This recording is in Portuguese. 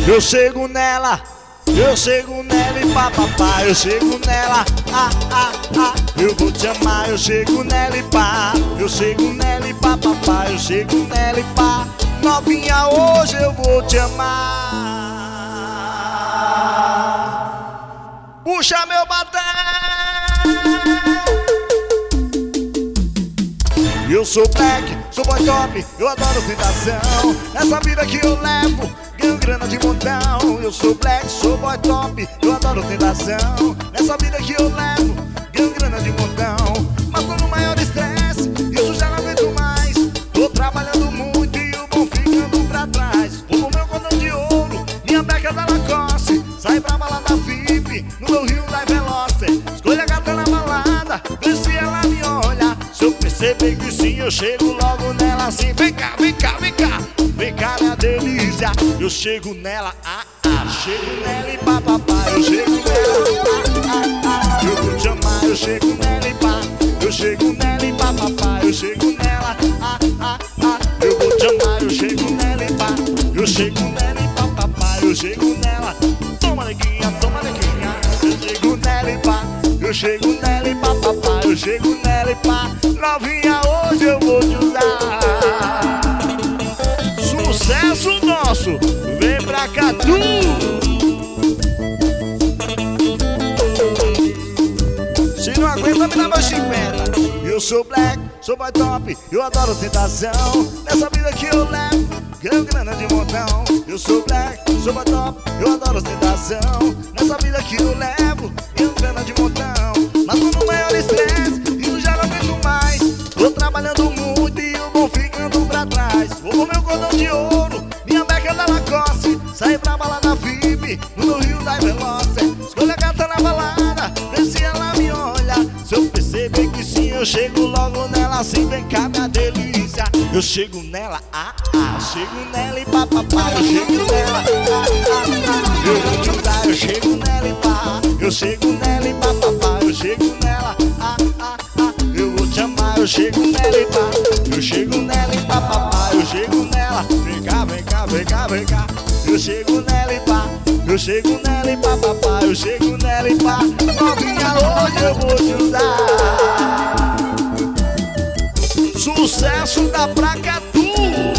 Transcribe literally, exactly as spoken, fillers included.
Eu chego nela, eu chego nela e pá, papá. Eu chego nela, ah, ah, ah. Eu vou te amar, eu chego nela e pá. Eu chego nela e pá, papá. Eu chego nela e pá. Novinha, hoje eu vou te amar. Puxa meu batom. Eu sou black, sou boy top, eu adoro ostentação. Essa vida que eu levo, ganho grana de montão. Eu sou black, sou boy top, eu adoro ostentação. Essa vida que eu levo, ganho grana de montão. Mas tô no maior estresse, isso já não aguento mais. Tô trabalhando muito e o bom ficando pra trás. Vou com meu cordão de ouro, minha beca da Lacoste. Sai pra balada V I P, no meu Rio da Veloster. Escolha a gata na balada, vê se ela me olha. Se eu perceber que sim, eu chego logo nela assim. Vem cá, vem cá, vem cá, vem cá, minha delícia. Eu chego nela, ah, ah. Chego nela e pá, papá. Eu chego nela, ah, ah, ah. Eu vou te amar, eu chego nela e pá. Eu chego nela e pá, papá. Eu chego nela, ah, ah, ah. Eu vou te amar, eu chego nela e pá. Eu chego nela e pá, papá. Eu chego nela, toma neguinha, toma neguinha. Eu chego nela e pá. Eu chego nela e pá, papá. Eu chego nela e pá. Novinha, hoje eu vou te usar. Sucesso nosso, vem pra cá tu. Se não aguenta, me dá meu cinquenta. Eu sou black, sou boy top, eu adoro ostentação. Nessa vida que eu levo, ganho grana de montão. Eu sou black, sou boy top, eu adoro ostentação. Nessa vida que eu levo, ganho grana de montão. Mas tô no maior estresse, isso já não aguento mais. Tô trabalhando muito e o bom ficando pra trás. Vou com meu cordão de ouro, minha beca da Lacoste. Saí pra balada V I P, no meu Rio da Veloster. Escolha a gata na balada, vê se ela me olha. Se eu perceber que sim, eu chego logo nela assim. Vem cá, minha delícia. Eu chego nela, ah, ah. Chego nela e pá, papá. Eu chego nela, ah, ah, ah. Eu vou te usar, eu chego nela e pá. Eu chego nela e pá, papá. Eu chego nela, ah, ah, ah. Eu vou te amar, eu chego nela e pá. Eu chego nela e pá, papá. Eu chego nela, vem cá, vem cá, vem cá, vem cá. Eu chego nela e pá. Eu chego nela e pá, papá. Eu chego nela e pá. Novinha, hoje eu vou te usar. Sucesso da Pra Cá Tu.